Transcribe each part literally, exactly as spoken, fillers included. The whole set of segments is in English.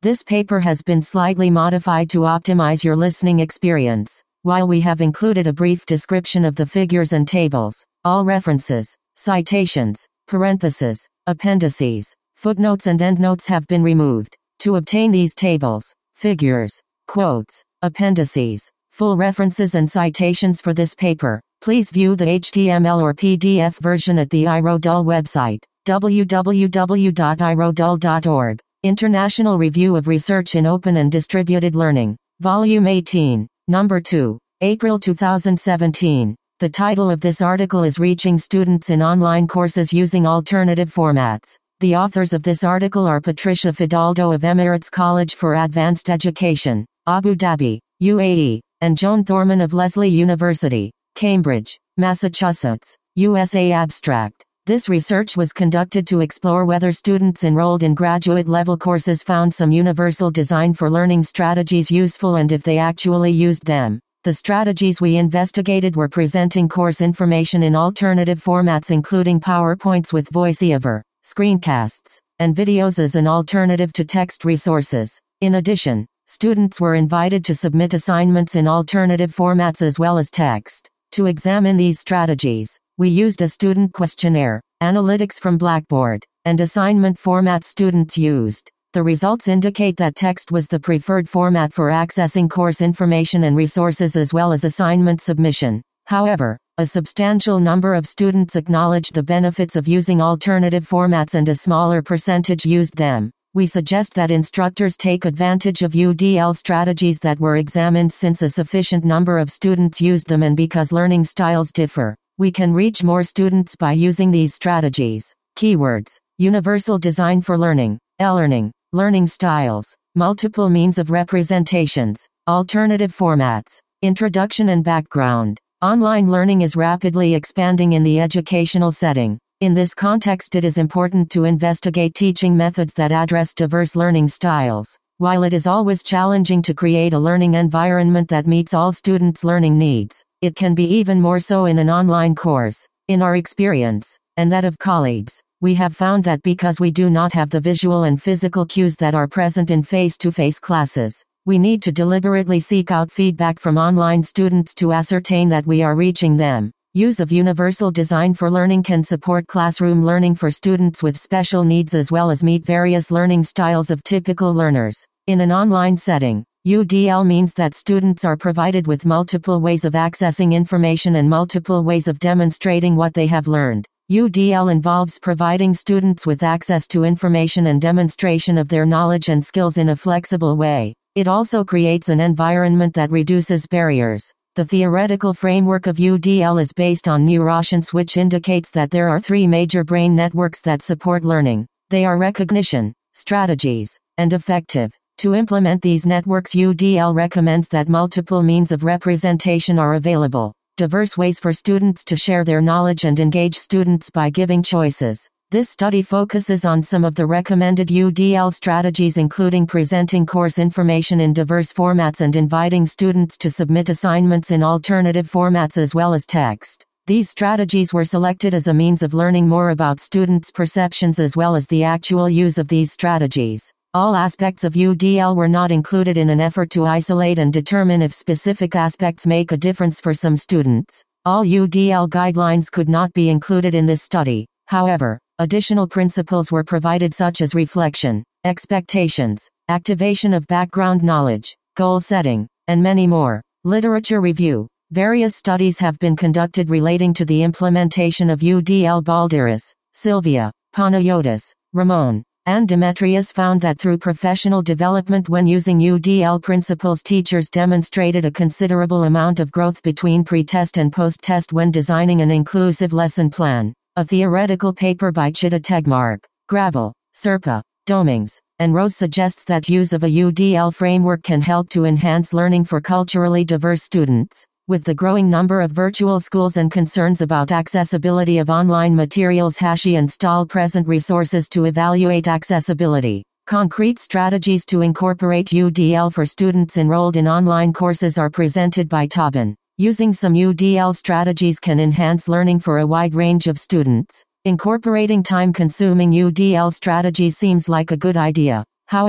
This paper has been slightly modified to optimize your listening experience. While we have included a brief description of the figures and tables, all references, citations, parentheses, appendices, footnotes and endnotes have been removed. To obtain these tables, figures, quotes, appendices, full references and citations for this paper, please view the H T M L or P D F version at the iRodul website, w w w dot i rodul dot org. International Review of Research in Open and Distributed Learning, Volume eighteen, Number two, April two thousand seventeen. The title of this article is Reaching Students in Online Courses Using Alternative Formats. The authors of this article are Patricia Fidaldo of Emirates College for Advanced Education, Abu Dhabi, U A E, and Joan Thorman of Lesley University, Cambridge, Massachusetts, U S A. Abstract. This research was conducted to explore whether students enrolled in graduate-level courses found some universal design for learning strategies useful and if they actually used them. The strategies we investigated were presenting course information in alternative formats including PowerPoints with voiceover, screencasts, and videos as an alternative to text resources. In addition, students were invited to submit assignments in alternative formats as well as text. To examine these strategies, we used a student questionnaire, analytics from Blackboard, and assignment formats students used. The results indicate that text was the preferred format for accessing course information and resources as well as assignment submission. However, a substantial number of students acknowledged the benefits of using alternative formats and a smaller percentage used them. We suggest that instructors take advantage of U D L strategies that were examined since a sufficient number of students used them and because learning styles differ. We can reach more students by using these strategies. Keywords: Universal Design for Learning, e-learning, learning styles, multiple means of representations, alternative formats, introduction and background. Online learning is rapidly expanding in the educational setting. In this context, it is important to investigate teaching methods that address diverse learning styles. While it is always challenging to create a learning environment that meets all students' learning needs, it can be even more so in an online course. In our experience, and that of colleagues, we have found that because we do not have the visual and physical cues that are present in face-to-face classes, we need to deliberately seek out feedback from online students to ascertain that we are reaching them. Use of universal design for learning can support classroom learning for students with special needs as well as meet various learning styles of typical learners. In an online setting, U D L means that students are provided with multiple ways of accessing information and multiple ways of demonstrating what they have learned. U D L involves providing students with access to information and demonstration of their knowledge and skills in a flexible way. It also creates an environment that reduces barriers. The theoretical framework of U D L is based on neuroscience, which indicates that there are three major brain networks that support learning. They are recognition, strategies, and affective. To implement these networks, U D L recommends that multiple means of representation are available. Diverse ways for students to share their knowledge and engage students by giving choices. This study focuses on some of the recommended U D L strategies, including presenting course information in diverse formats and inviting students to submit assignments in alternative formats as well as text. These strategies were selected as a means of learning more about students' perceptions as well as the actual use of these strategies. All aspects of U D L were not included in an effort to isolate and determine if specific aspects make a difference for some students. All U D L guidelines could not be included in this study. However, additional principles were provided such as reflection, expectations, activation of background knowledge, goal setting, and many more. Literature review. Various studies have been conducted relating to the implementation of U D L. Balderas, Sylvia, Panayotis, Ramon, and Demetrius found that through professional development when using U D L principles, teachers demonstrated a considerable amount of growth between pre-test and post-test when designing an inclusive lesson plan. A theoretical paper by Chitta Tegmark, Gravel, Serpa, Domings, and Rose suggests that use of a U D L framework can help to enhance learning for culturally diverse students. With the growing number of virtual schools and concerns about accessibility of online materials, Hashi and Stahl present resources to evaluate accessibility. Concrete strategies to incorporate U D L for students enrolled in online courses are presented by Tobin. Using some U D L strategies can enhance learning for a wide range of students. Incorporating time-consuming U D L strategies seems like a good idea. However,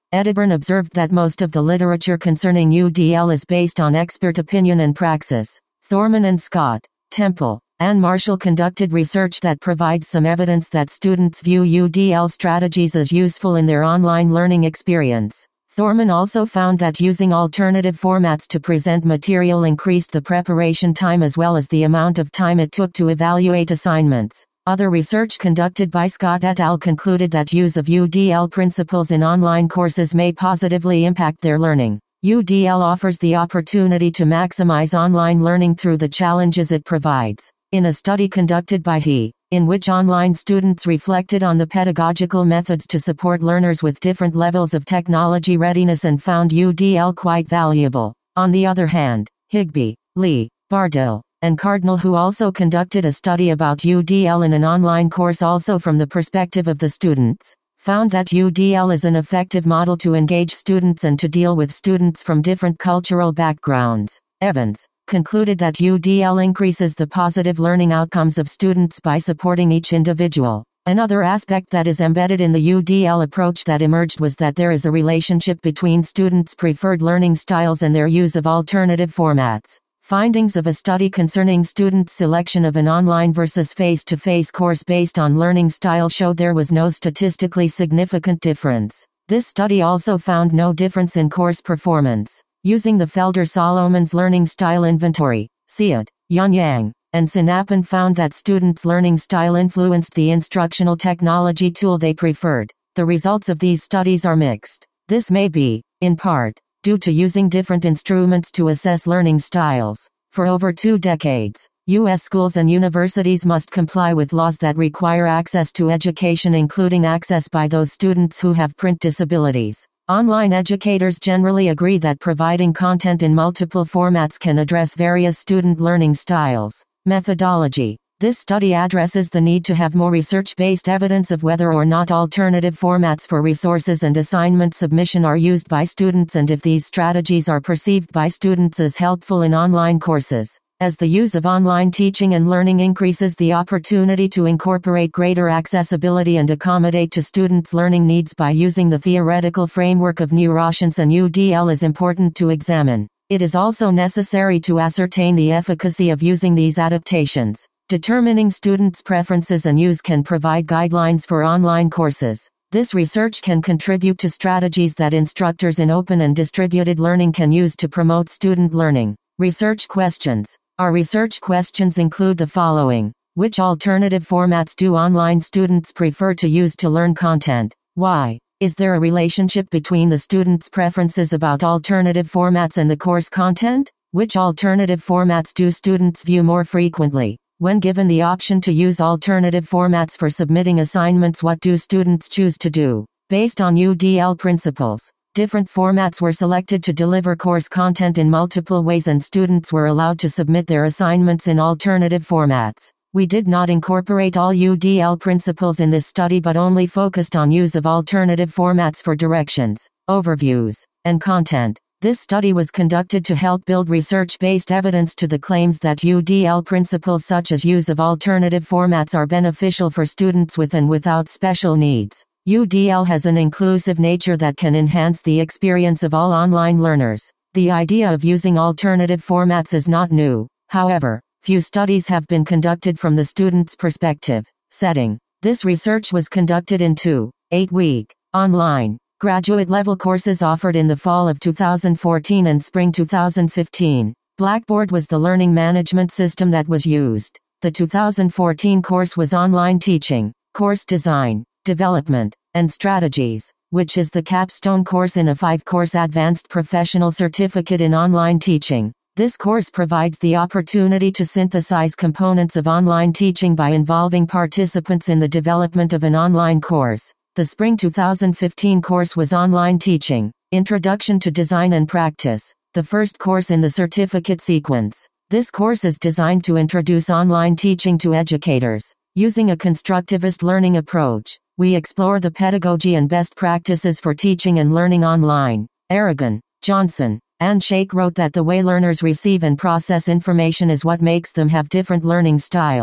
Edebron observed that most of the literature concerning U D L is based on expert opinion and praxis. Thorman and Scott, Temple, and Marshall conducted research that provides some evidence that students view U D L strategies as useful in their online learning experience. Thorman also found that using alternative formats to present material increased the preparation time as well as the amount of time it took to evaluate assignments. Other research conducted by Scott et al. Concluded that use of U D L principles in online courses may positively impact their learning. U D L offers the opportunity to maximize online learning through the challenges it provides. In a study conducted by He, in which online students reflected on the pedagogical methods to support learners with different levels of technology readiness and found U D L quite valuable. On the other hand, Higby, Lee, Bardill, and Cardinal, who also conducted a study about U D L in an online course also from the perspective of the students, found that U D L is an effective model to engage students and to deal with students from different cultural backgrounds. Evans concluded that U D L increases the positive learning outcomes of students by supporting each individual. Another aspect that is embedded in the U D L approach that emerged was that there is a relationship between students' preferred learning styles and their use of alternative formats. Findings of a study concerning students' selection of an online versus face-to-face course based on learning style showed there was no statistically significant difference. This study also found no difference in course performance. Using the Felder-Solomons Learning Style Inventory, Syed, Yunyang, and Sinapan found that students' learning style influenced the instructional technology tool they preferred. The results of these studies are mixed. This may be, in part, due to using different instruments to assess learning styles. For over two decades, U S schools and universities must comply with laws that require access to education, including access by those students who have print disabilities. Online educators generally agree that providing content in multiple formats can address various student learning styles. Methodology. This study addresses the need to have more research-based evidence of whether or not alternative formats for resources and assignment submission are used by students and if these strategies are perceived by students as helpful in online courses. As the use of online teaching and learning increases the opportunity to incorporate greater accessibility and accommodate to students' learning needs by using the theoretical framework of neuroscience and U D L is important to examine. It is also necessary to ascertain the efficacy of using these adaptations. Determining students' preferences and use can provide guidelines for online courses. This research can contribute to strategies that instructors in open and distributed learning can use to promote student learning. Research questions. Our research questions include the following. Which alternative formats do online students prefer to use to learn content? Why? Is there a relationship between the students' preferences about alternative formats and the course content? Which alternative formats do students view more frequently? When given the option to use alternative formats for submitting assignments, what do students choose to do? Based on U D L principles, different formats were selected to deliver course content in multiple ways and students were allowed to submit their assignments in alternative formats. We did not incorporate all U D L principles in this study but only focused on use of alternative formats for directions, overviews, and content. This study was conducted to help build research-based evidence to the claims that U D L principles such as use of alternative formats are beneficial for students with and without special needs. U D L has an inclusive nature that can enhance the experience of all online learners. The idea of using alternative formats is not new. However, few studies have been conducted from the student's perspective setting. This research was conducted in two, eight-week, online, graduate-level courses offered in the fall of two thousand fourteen and spring two thousand fifteen. Blackboard was the learning management system that was used. The two thousand fourteen course was Online Teaching, Course Design, Development, and Strategies, which is the capstone course in a five-course advanced professional certificate in online teaching. This course provides the opportunity to synthesize components of online teaching by involving participants in the development of an online course. The spring two thousand fifteen course was Online Teaching, Introduction to Design and Practice, the first course in the certificate sequence. This course is designed to introduce online teaching to educators. Using a constructivist learning approach, we explore the pedagogy and best practices for teaching and learning online. Aragon, Johnson, and Sheikh wrote that the way learners receive and process information is what makes them have different learning styles.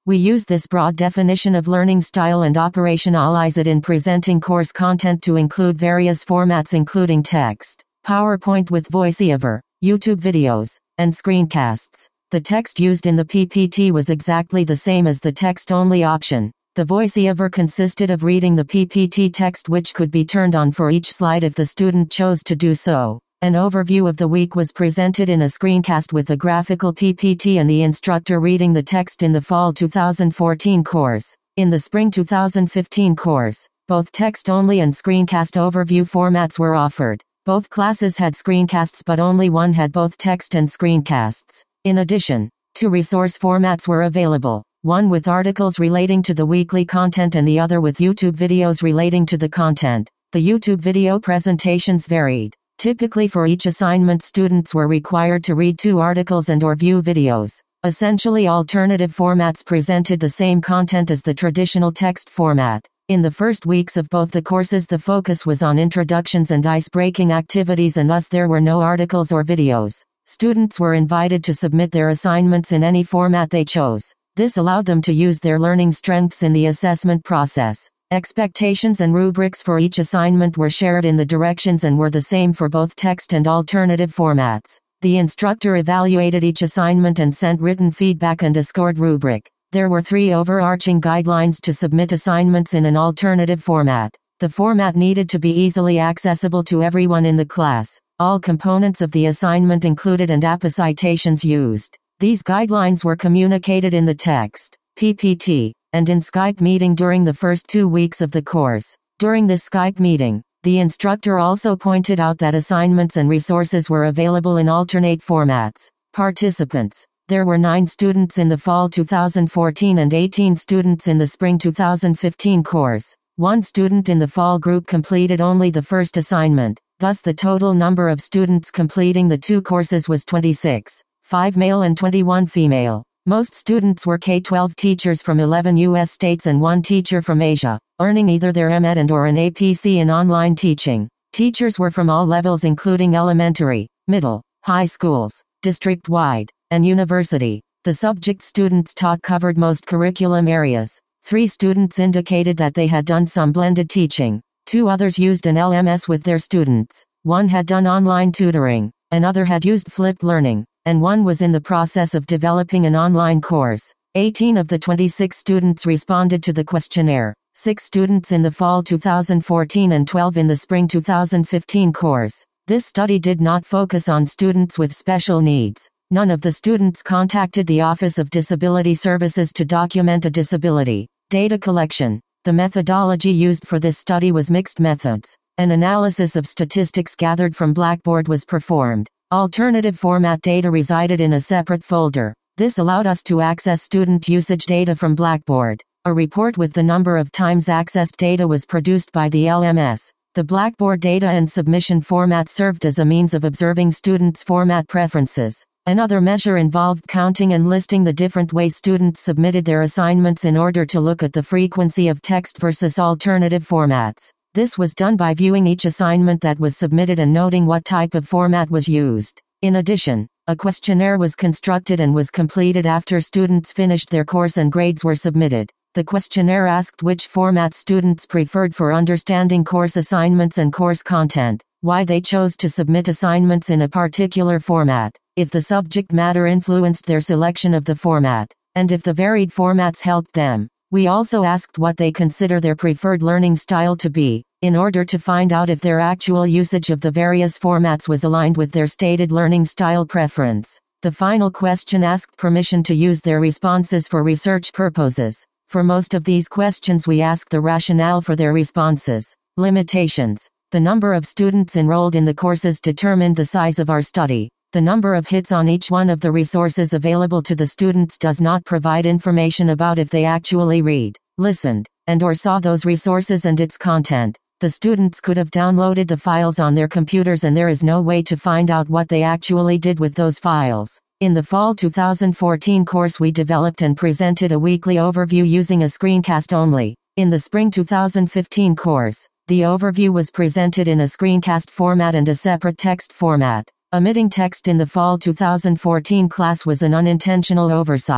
We use this broad definition of learning style and operationalize it in presenting course content to include various formats including text, PowerPoint with voiceover, YouTube videos, and screencasts. The text used in the P P T was exactly the same as the text-only option. The voiceover consisted of reading the P P T text which could be turned on for each slide if the student chose to do so. An overview of the week was presented in a screencast with a graphical P P T and the instructor reading the text in the fall two thousand fourteen course. In the spring two thousand fifteen course, both text-only and screencast overview formats were offered. Both classes had screencasts but only one had both text and screencasts. In addition, two resource formats were available, one with articles relating to the weekly content and the other with YouTube videos relating to the content. The YouTube video presentations varied. Typically for each assignment students were required to read two articles and or view videos. Essentially alternative formats presented the same content as the traditional text format. In the first weeks of both the courses the focus was on introductions and ice-breaking activities and thus there were no articles or videos. Students were invited to submit their assignments in any format they chose. This allowed them to use their learning strengths in the assessment process. Expectations and rubrics for each assignment were shared in the directions and were the same for both text and alternative formats. The instructor evaluated each assignment and sent written feedback and a scored rubric. There were three overarching guidelines to submit assignments in an alternative format. The format needed to be easily accessible to everyone in the class. All components of the assignment included and A P A citations used. These guidelines were communicated in the text, P P T, and in Skype meeting during the first two weeks of the course. During this Skype meeting, the instructor also pointed out that assignments and resources were available in alternate formats. Participants. There were nine students in the fall two thousand fourteen and eighteen students in the spring two thousand fifteen course. One student in the fall group completed only the first assignment, thus the total number of students completing the two courses was twenty-six, five male and twenty-one female. Most students were K twelve teachers from eleven U S states and one teacher from Asia, earning either their M Ed and or an A P C in online teaching. Teachers were from all levels including elementary, middle, high schools, district-wide, and university. The subject students taught covered most curriculum areas. Three students indicated that they had done some blended teaching. Two others used an L M S with their students. One had done online tutoring, another had used flipped learning, and one was in the process of developing an online course. eighteen of the twenty-six students responded to the questionnaire. Six students in the fall two thousand fourteen and twelve in the spring two thousand fifteen course. This study did not focus on students with special needs. None of the students contacted the Office of Disability Services to document a disability. Data collection. The methodology used for this study was mixed methods. An analysis of statistics gathered from Blackboard was performed. Alternative format data resided in a separate folder. This allowed us to access student usage data from Blackboard. A report with the number of times accessed data was produced by the L M S. The Blackboard data and submission format served as a means of observing students' format preferences. Another measure involved counting and listing the different ways students submitted their assignments in order to look at the frequency of text versus alternative formats. This was done by viewing each assignment that was submitted and noting what type of format was used. In addition, a questionnaire was constructed and was completed after students finished their course and grades were submitted. The questionnaire asked which format students preferred for understanding course assignments and course content, why they chose to submit assignments in a particular format, if the subject matter influenced their selection of the format, and if the varied formats helped them. We also asked what they consider their preferred learning style to be, in order to find out if their actual usage of the various formats was aligned with their stated learning style preference. The final question asked permission to use their responses for research purposes. For most of these questions we asked the rationale for their responses. Limitations. The number of students enrolled in the courses determined the size of our study. The number of hits on each one of the resources available to the students does not provide information about if they actually read, listened, and or saw those resources and its content. The students could have downloaded the files on their computers and there is no way to find out what they actually did with those files. In the fall two thousand fourteen course we developed and presented a weekly overview using a screencast only. In the spring two thousand fifteen course, the overview was presented in a screencast format and a separate text format. Omitting text in the fall two thousand fourteen class was an unintentional oversight.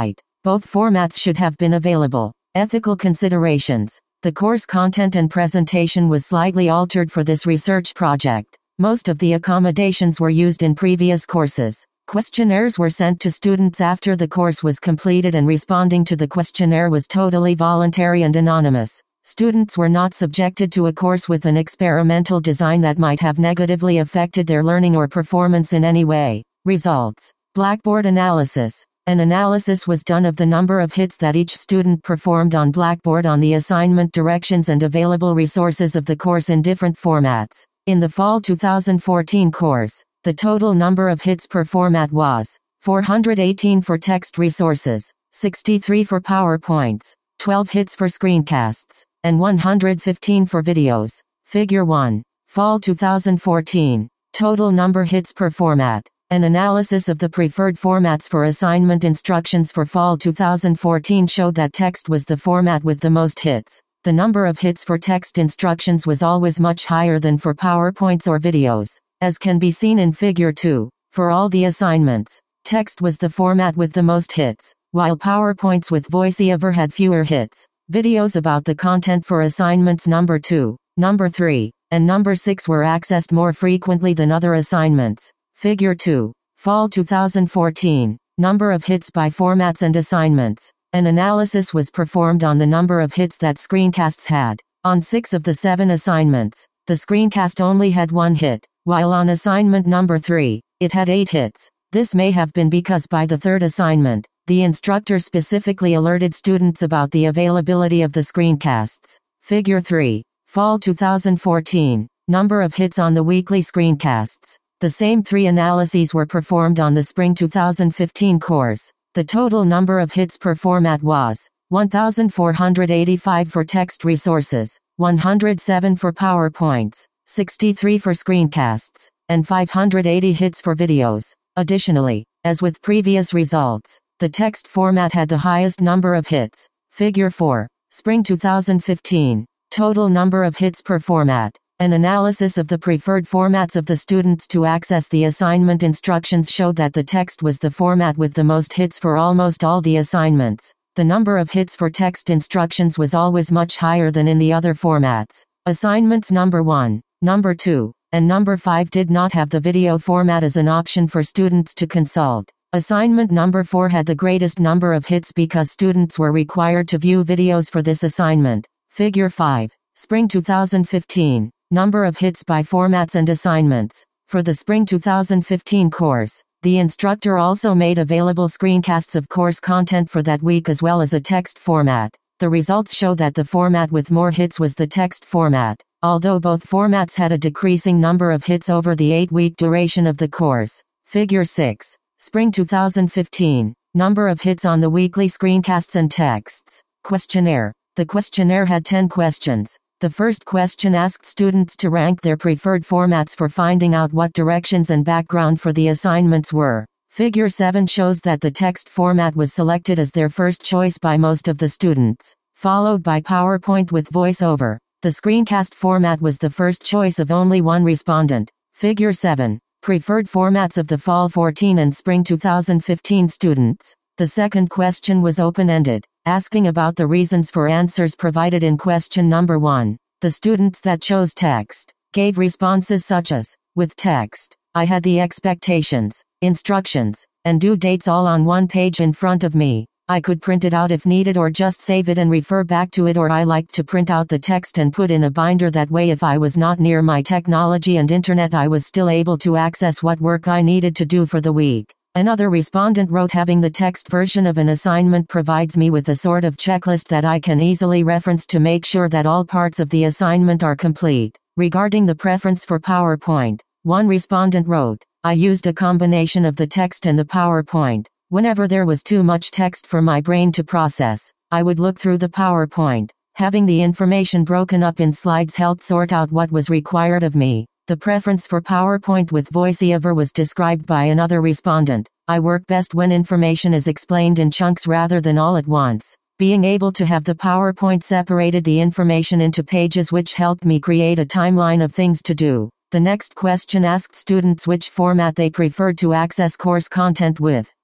Both formats should have been available. Ethical considerations. The course content and presentation was slightly altered for this research project. Most of the accommodations were used in previous courses. Questionnaires were sent to students after the course was completed, and responding to the questionnaire was totally voluntary and anonymous. Students were not subjected to a course with an experimental design that might have negatively affected their learning or performance in any way. Results. Blackboard analysis. An analysis was done of the number of hits that each student performed on Blackboard on the assignment directions and available resources of the course in different formats. In the fall two thousand fourteen course, the total number of hits per format was four hundred eighteen for text resources, sixty-three for PowerPoints, twelve hits for screencasts, and one hundred fifteen for videos. Figure one. Fall two thousand fourteen. Total number hits per format. An analysis of the preferred formats for assignment instructions for fall two thousand fourteen showed that text was the format with the most hits. The number of hits for text instructions was always much higher than for PowerPoints or videos, as can be seen in Figure two. For all the assignments, text was the format with the most hits, while PowerPoints with VoiceOver had fewer hits. Videos about the content for assignments number two, number three, and number six were accessed more frequently than other assignments. Figure two. Fall two thousand fourteen. Number of hits by formats and assignments. An analysis was performed on the number of hits that screencasts had. On six of the seven assignments, the screencast only had one hit, while on assignment number three, it had eight hits. This may have been because by the third assignment, the instructor specifically alerted students about the availability of the screencasts. Figure three. Fall two thousand fourteen. Number of hits on the weekly screencasts. The same three analyses were performed on the spring two thousand fifteen course. The total number of hits per format was one thousand four hundred eighty-five for text resources, one hundred seven for PowerPoints, sixty-three for screencasts, and five hundred eighty hits for videos. Additionally, as with previous results, the text format had the highest number of hits. Figure four. Spring two thousand fifteen. Total number of hits per format. An analysis of the preferred formats of the students to access the assignment instructions showed that the text was the format with the most hits for almost all the assignments. The number of hits for text instructions was always much higher than in the other formats. Assignments number one, number two, and number five did not have the video format as an option for students to consult. Assignment number four had the greatest number of hits because students were required to view videos for this assignment. Figure five. Spring two thousand fifteen. Number of hits by formats and assignments. For the Spring two thousand fifteen course, the instructor also made available screencasts of course content for that week as well as a text format. The results show that the format with more hits was the text format, although both formats had a decreasing number of hits over the eight-week duration of the course. Figure six. Spring two thousand fifteen. Number of hits on the weekly screencasts and texts. Questionnaire. The questionnaire had ten questions. The first question asked students to rank their preferred formats for finding out what directions and background for the assignments were. Figure seven shows that the text format was selected as their first choice by most of the students, followed by PowerPoint with VoiceOver. The screencast format was the first choice of only one respondent. Figure seven. Preferred formats of the Fall fourteen and Spring two thousand fifteen students. The second question was open-ended, asking about the reasons for answers provided in question number one. The students that chose text gave responses such as, with text, I had the expectations, instructions, and due dates all on one page in front of me. I could print it out if needed or just save it and refer back to it, or I liked to print out the text and put in a binder. That way if I was not near my technology and internet I was still able to access what work I needed to do for the week. Another respondent wrote, having the text version of an assignment provides me with a sort of checklist that I can easily reference to make sure that all parts of the assignment are complete. Regarding the preference for PowerPoint, one respondent wrote, I used a combination of the text and the PowerPoint. Whenever there was too much text for my brain to process, I would look through the PowerPoint. Having the information broken up in slides helped sort out what was required of me. The preference for PowerPoint with VoiceOver was described by another respondent. I work best when information is explained in chunks rather than all at once. Being able to have the PowerPoint separated the information into pages, which helped me create a timeline of things to do. The next question asked students which format they preferred to access course content with.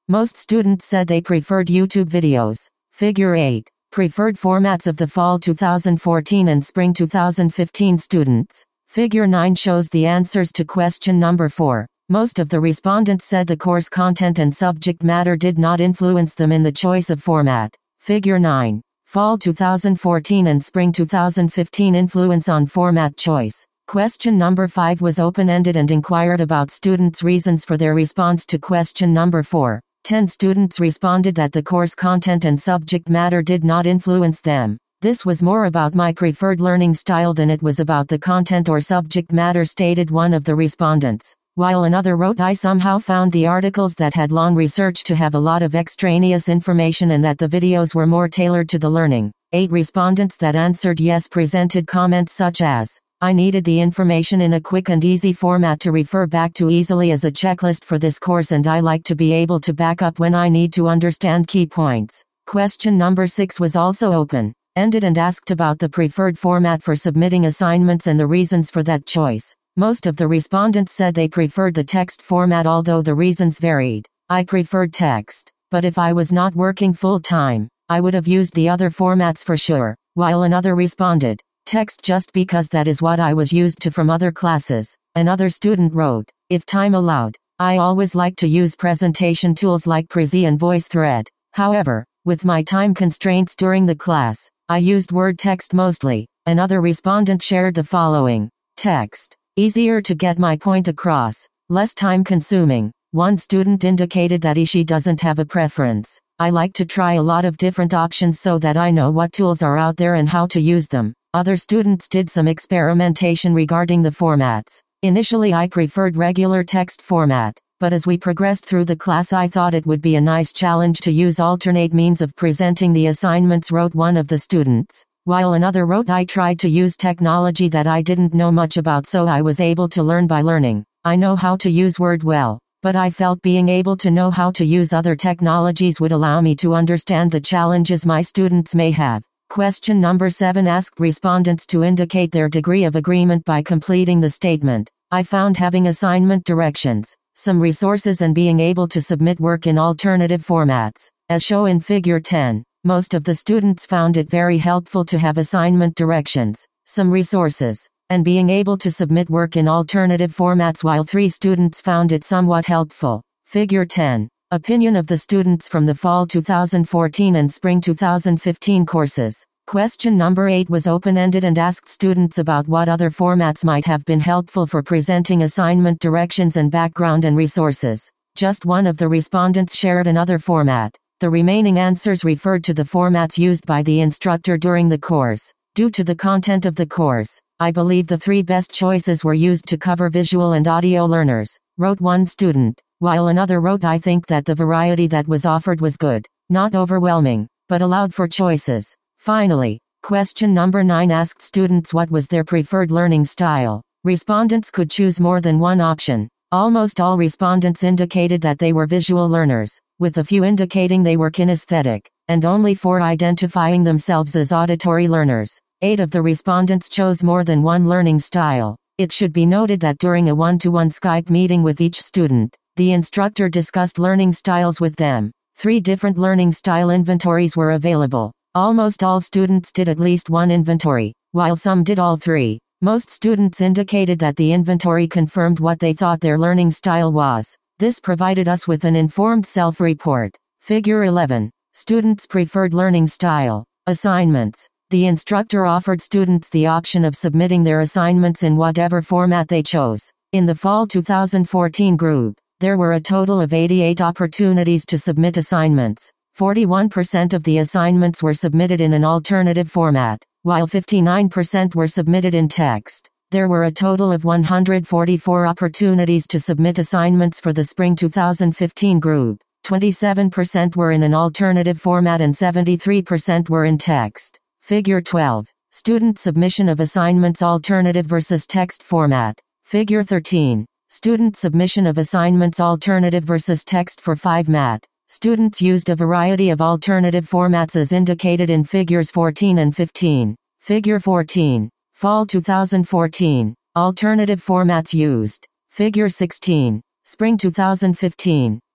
Most students said they preferred YouTube videos. Figure eight. Preferred formats of the fall two thousand fourteen and spring two thousand fifteen students. Figure nine shows the answers to question number four. Most of the respondents said the course content and subject matter did not influence them in the choice of format. Figure nine. Fall two thousand fourteen and spring two thousand fifteen influence on format choice. Question number five was open-ended and inquired about students' reasons for their response to question number four. Ten students responded that the course content and subject matter did not influence them. This was more about my preferred learning style than it was about the content or subject matter, stated one of the respondents. While another wrote, I somehow found the articles that had long researched to have a lot of extraneous information and that the videos were more tailored to the learning. Eight respondents that answered yes presented comments such as, I needed the information in a quick and easy format to refer back to easily as a checklist for this course, and I like to be able to back up when I need to understand key points. Question number six was also open-ended and asked about the preferred format for submitting assignments and the reasons for that choice. Most of the respondents said they preferred the text format, although the reasons varied. I preferred text, but if I was not working full-time, I would have used the other formats for sure. While another responded, text just because that is what I was used to from other classes. Another student wrote, if time allowed, I always like to use presentation tools like Prezi and VoiceThread. However, with my time constraints during the class, I used Word text mostly. Another respondent shared the following. Text. Easier to get my point across. Less time consuming. One student indicated that he she doesn't have a preference. I like to try a lot of different options so that I know what tools are out there and how to use them. Other students did some experimentation regarding the formats. Initially I preferred regular text format, but as we progressed through the class I thought it would be a nice challenge to use alternate means of presenting the assignments, wrote one of the students. While another wrote, I tried to use technology that I didn't know much about, so I was able to learn by learning. I know how to use Word well, but I felt being able to know how to use other technologies would allow me to understand the challenges my students may have. Question number seven asked respondents to indicate their degree of agreement by completing the statement. I found having assignment directions, some resources and being able to submit work in alternative formats, as shown in Figure ten. Most of the students found it very helpful to have assignment directions, some resources, and being able to submit work in alternative formats, while three students found it somewhat helpful. Figure ten. Opinion of the students from the fall two thousand fourteen and spring two thousand fifteen courses. Question number eight was open-ended and asked students about what other formats might have been helpful for presenting assignment directions and background and resources. Just one of the respondents shared another format. The remaining answers referred to the formats used by the instructor during the course. Due to the content of the course, I believe the three best choices were used to cover visual and audio learners, wrote one student, while another wrote, I think that the variety that was offered was good, not overwhelming, but allowed for choices. Finally, question number nine asked students what was their preferred learning style. Respondents could choose more than one option. Almost all respondents indicated that they were visual learners, with a few indicating they were kinesthetic, and only four identifying themselves as auditory learners. Eight of the respondents chose more than one learning style. It should be noted that during a one-to-one Skype meeting with each student, the instructor discussed learning styles with them. Three different learning style inventories were available. Almost all students did at least one inventory, while some did all three. Most students indicated that the inventory confirmed what they thought their learning style was. This provided us with an informed self-report. Figure eleven. Students' preferred learning style. Assignments. The instructor offered students the option of submitting their assignments in whatever format they chose. In the fall two thousand fourteen group, there were a total of eighty-eight opportunities to submit assignments. forty-one percent of the assignments were submitted in an alternative format, while fifty-nine percent were submitted in text. There were a total of one hundred forty-four opportunities to submit assignments for the spring two thousand fifteen group. twenty-seven percent were in an alternative format and seventy-three percent were in text. Figure twelve. Student submission of assignments alternative versus text format. Figure thirteen. Student submission of assignments alternative versus text for five math. Students used a variety of alternative formats as indicated in Figures fourteen and fifteen. Figure fourteen. Fall two thousand fourteen. Alternative formats used. Figure sixteen. Spring two thousand fifteen.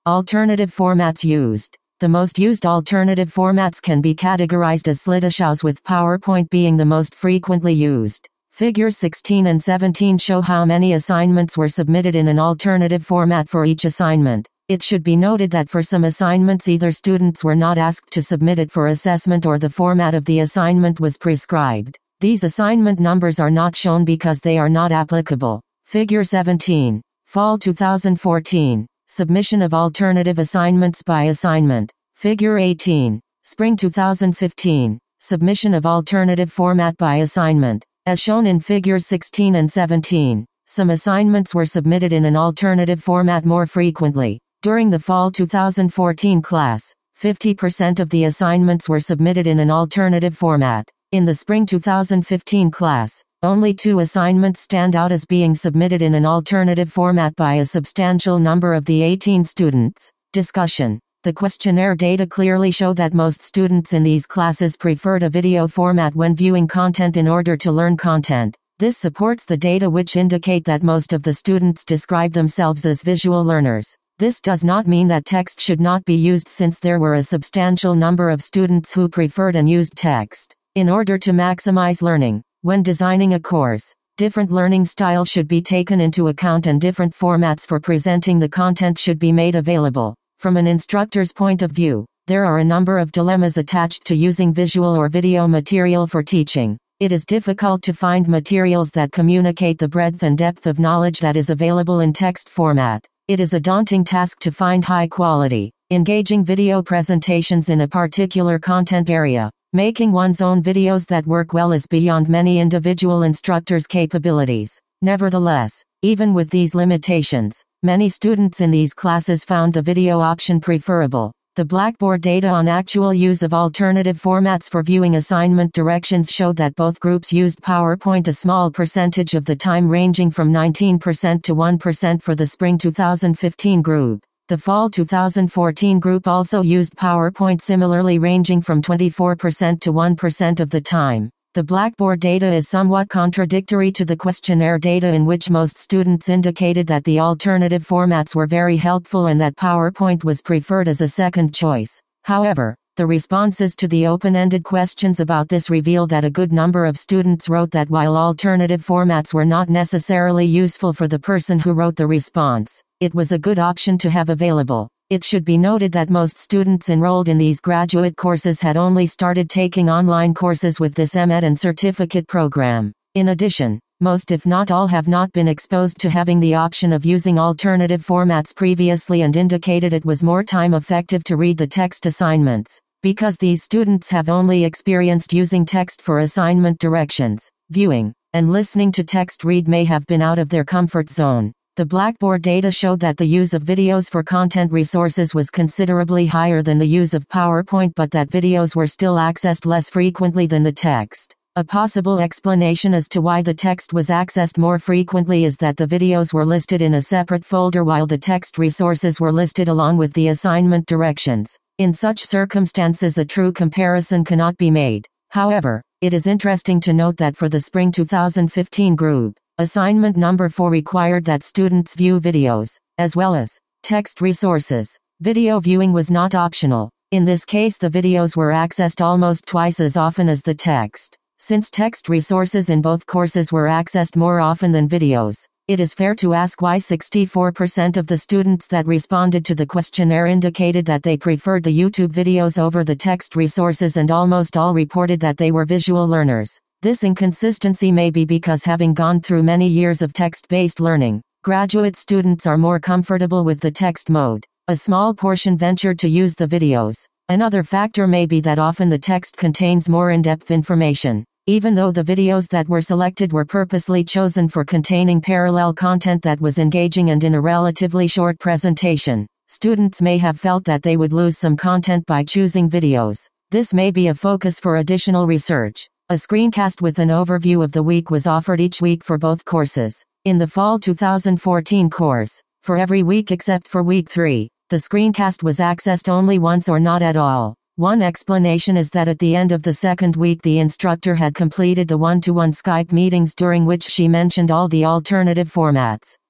Alternative formats used. The most used alternative formats can be categorized as slideshows, with PowerPoint being the most frequently used. Figures sixteen and seventeen show how many assignments were submitted in an alternative format for each assignment. It should be noted that for some assignments either students were not asked to submit it for assessment or the format of the assignment was prescribed. These assignment numbers are not shown because they are not applicable. Figure seventeen. Fall two thousand fourteen. Submission of alternative assignments by assignment. Figure eighteen. Spring two thousand fifteen. Submission of alternative format by assignment. As shown in figures sixteen and seventeen, some assignments were submitted in an alternative format more frequently. During the fall two thousand fourteen class, fifty percent of the assignments were submitted in an alternative format. In the spring two thousand fifteen class, only two assignments stand out as being submitted in an alternative format by a substantial number of the eighteen students. Discussion. The questionnaire data clearly show that most students in these classes preferred a video format when viewing content in order to learn content. This supports the data which indicate that most of the students describe themselves as visual learners. This does not mean that text should not be used, since there were a substantial number of students who preferred and used text. In order to maximize learning, when designing a course, different learning styles should be taken into account and different formats for presenting the content should be made available. From an instructor's point of view, there are a number of dilemmas attached to using visual or video material for teaching. It is difficult to find materials that communicate the breadth and depth of knowledge that is available in text format. It is a daunting task to find high-quality, engaging video presentations in a particular content area. Making one's own videos that work well is beyond many individual instructors' capabilities. Nevertheless, even with these limitations, many students in these classes found the video option preferable. The Blackboard data on actual use of alternative formats for viewing assignment directions showed that both groups used PowerPoint a small percentage of the time, ranging from nineteen percent to one percent for the spring two thousand fifteen group. The fall two thousand fourteen group also used PowerPoint similarly, ranging from twenty-four percent to one percent of the time. The Blackboard data is somewhat contradictory to the questionnaire data, in which most students indicated that the alternative formats were very helpful and that PowerPoint was preferred as a second choice. However, the responses to the open-ended questions about this reveal that a good number of students wrote that while alternative formats were not necessarily useful for the person who wrote the response, it was a good option to have available. It should be noted that most students enrolled in these graduate courses had only started taking online courses with this M Ed and certificate program. In addition, most if not all have not been exposed to having the option of using alternative formats previously and indicated it was more time effective to read the text assignments. Because these students have only experienced using text for assignment directions, viewing and listening to text read may have been out of their comfort zone. The Blackboard data showed that the use of videos for content resources was considerably higher than the use of PowerPoint, but that videos were still accessed less frequently than the text. A possible explanation as to why the text was accessed more frequently is that the videos were listed in a separate folder while the text resources were listed along with the assignment directions. In such circumstances, a true comparison cannot be made. However, it is interesting to note that for the spring two thousand fifteen group, assignment number four required that students view videos, as well as text resources. Video viewing was not optional. In this case, the videos were accessed almost twice as often as the text. Since text resources in both courses were accessed more often than videos, it is fair to ask why sixty-four percent of the students that responded to the questionnaire indicated that they preferred the YouTube videos over the text resources, and almost all reported that they were visual learners. This inconsistency may be because, having gone through many years of text-based learning, graduate students are more comfortable with the text mode. A small portion ventured to use the videos. Another factor may be that often the text contains more in-depth information. Even though the videos that were selected were purposely chosen for containing parallel content that was engaging and in a relatively short presentation, students may have felt that they would lose some content by choosing videos. This may be a focus for additional research. A screencast with an overview of the week was offered each week for both courses. In the fall two thousand fourteen course, for every week except for week three, the screencast was accessed only once or not at all. One explanation is that at the end of the second week the instructor had completed the one-to-one Skype meetings during which she mentioned all the alternative formats.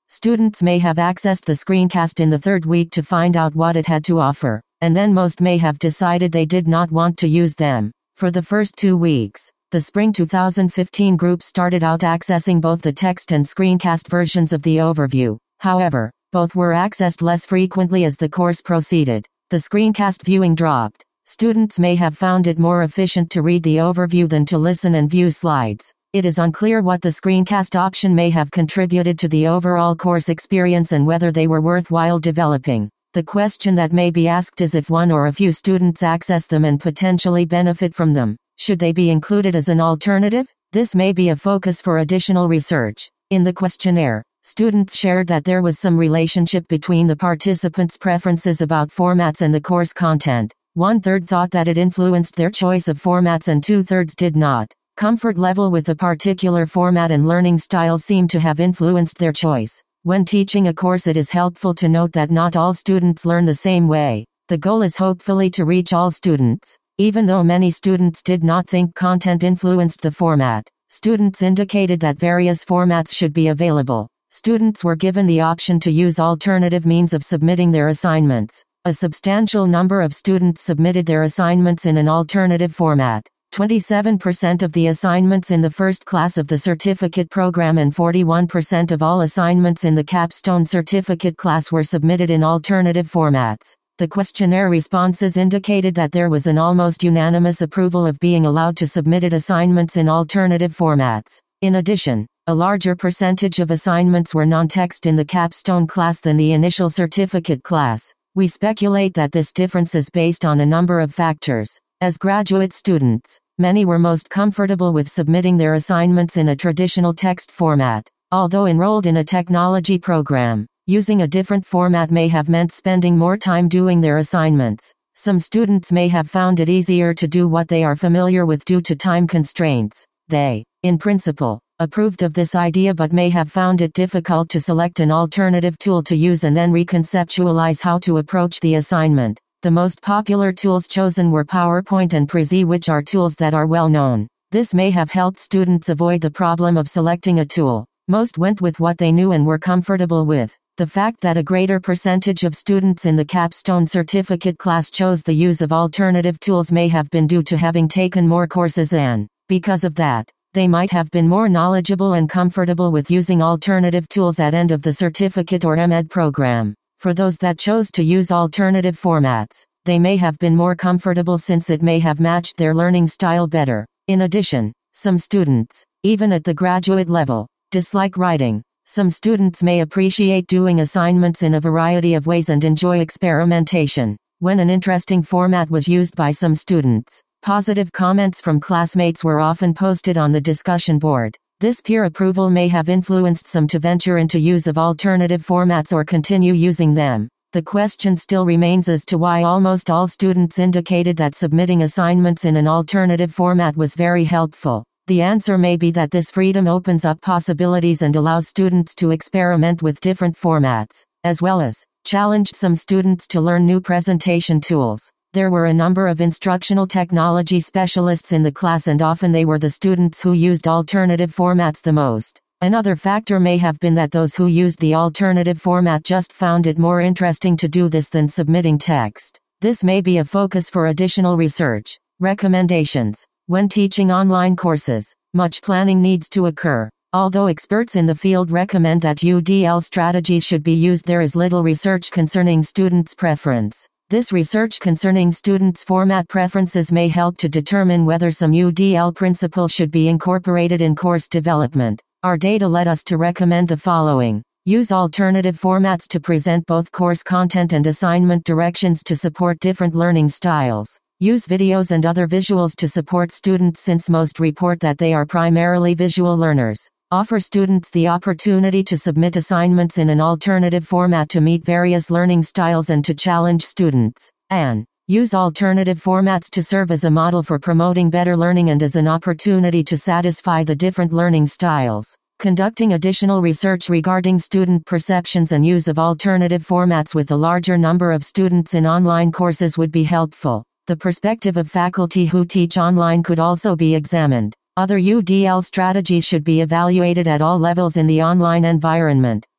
Students may have accessed the screencast in the third week to find out what it had to offer, and then most may have decided they did not want to use them. For the first two weeks, the spring two thousand fifteen group started out accessing both the text and screencast versions of the overview. However, both were accessed less frequently as the course proceeded. The screencast viewing dropped. Students may have found it more efficient to read the overview than to listen and view slides. It is unclear what the screencast option may have contributed to the overall course experience and whether they were worthwhile developing. The question that may be asked is if one or a few students access them and potentially benefit from them, should they be included as an alternative? This may be a focus for additional research. In the questionnaire, students shared that there was some relationship between the participants' preferences about formats and the course content. One-third thought that it influenced their choice of formats and two-thirds did not. Comfort level with a particular format and learning style seem to have influenced their choice. When teaching a course, it is helpful to note that not all students learn the same way. The goal is hopefully to reach all students. Even though many students did not think content influenced the format, students indicated that various formats should be available. Students were given the option to use alternative means of submitting their assignments. A substantial number of students submitted their assignments in an alternative format. twenty-seven percent of the assignments in the first class of the certificate program and forty-one percent of all assignments in the capstone certificate class were submitted in alternative formats. The questionnaire responses indicated that there was an almost unanimous approval of being allowed to submit assignments in alternative formats. In addition, a larger percentage of assignments were non-text in the capstone class than the initial certificate class. We speculate that this difference is based on a number of factors. As graduate students, many were most comfortable with submitting their assignments in a traditional text format. Although enrolled in a technology program, using a different format may have meant spending more time doing their assignments. Some students may have found it easier to do what they are familiar with due to time constraints. They, in principle, approved of this idea but may have found it difficult to select an alternative tool to use and then reconceptualize how to approach the assignment. The most popular tools chosen were PowerPoint and Prezi, which are tools that are well known. This may have helped students avoid the problem of selecting a tool. Most went with what they knew and were comfortable with. The fact that a greater percentage of students in the capstone certificate class chose the use of alternative tools may have been due to having taken more courses and, because of that, they might have been more knowledgeable and comfortable with using alternative tools at end of the certificate or M Ed program. For those that chose to use alternative formats, they may have been more comfortable since it may have matched their learning style better. In addition, some students, even at the graduate level, dislike writing. Some students may appreciate doing assignments in a variety of ways and enjoy experimentation. When an interesting format was used by some students, positive comments from classmates were often posted on the discussion board. This peer approval may have influenced some to venture into use of alternative formats or continue using them. The question still remains as to why almost all students indicated that submitting assignments in an alternative format was very helpful. The answer may be that this freedom opens up possibilities and allows students to experiment with different formats, as well as challenged some students to learn new presentation tools. There were a number of instructional technology specialists in the class and often they were the students who used alternative formats the most. Another factor may have been that those who used the alternative format just found it more interesting to do this than submitting text. This may be a focus for additional research. Recommendations. When teaching online courses, much planning needs to occur. Although experts in the field recommend that U D L strategies should be used, there is little research concerning students' preference. This research concerning students' format preferences may help to determine whether some U D L principles should be incorporated in course development. Our data led us to recommend the following. Use alternative formats to present both course content and assignment directions to support different learning styles. Use videos and other visuals to support students since most report that they are primarily visual learners. Offer students the opportunity to submit assignments in an alternative format to meet various learning styles and to challenge students. And use alternative formats to serve as a model for promoting better learning and as an opportunity to satisfy the different learning styles. Conducting additional research regarding student perceptions and use of alternative formats with a larger number of students in online courses would be helpful. The perspective of faculty who teach online could also be examined. Other U D L strategies should be evaluated at all levels in the online environment.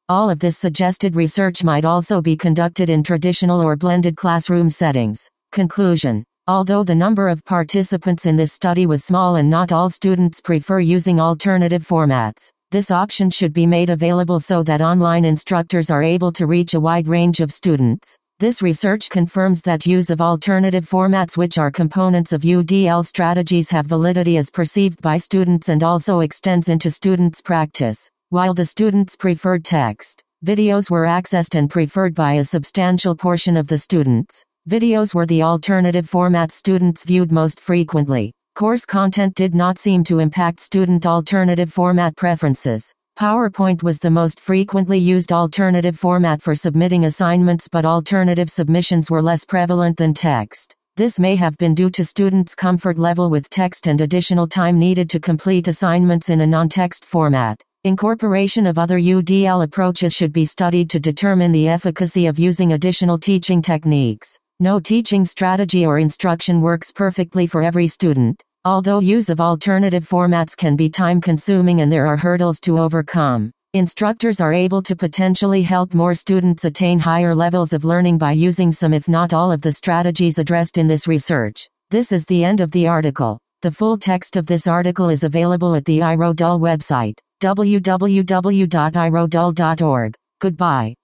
All of this suggested research might also be conducted in traditional or blended classroom settings. Conclusion. Although the number of participants in this study was small and not all students prefer using alternative formats, this option should be made available so that online instructors are able to reach a wide range of students. This research confirms that use of alternative formats, which are components of U D L strategies, have validity as perceived by students and also extends into students' practice. While the students preferred text, videos were accessed and preferred by a substantial portion of the students. Videos were the alternative format students viewed most frequently. Course content did not seem to impact student alternative format preferences. PowerPoint was the most frequently used alternative format for submitting assignments, but alternative submissions were less prevalent than text. This may have been due to students' comfort level with text and additional time needed to complete assignments in a non-text format. Incorporation of other U D L approaches should be studied to determine the efficacy of using additional teaching techniques. No teaching strategy or instruction works perfectly for every student. Although use of alternative formats can be time-consuming and there are hurdles to overcome, instructors are able to potentially help more students attain higher levels of learning by using some if not all of the strategies addressed in this research. This is the end of the article. The full text of this article is available at the iRodul website, w w w dot i rodul dot org. Goodbye.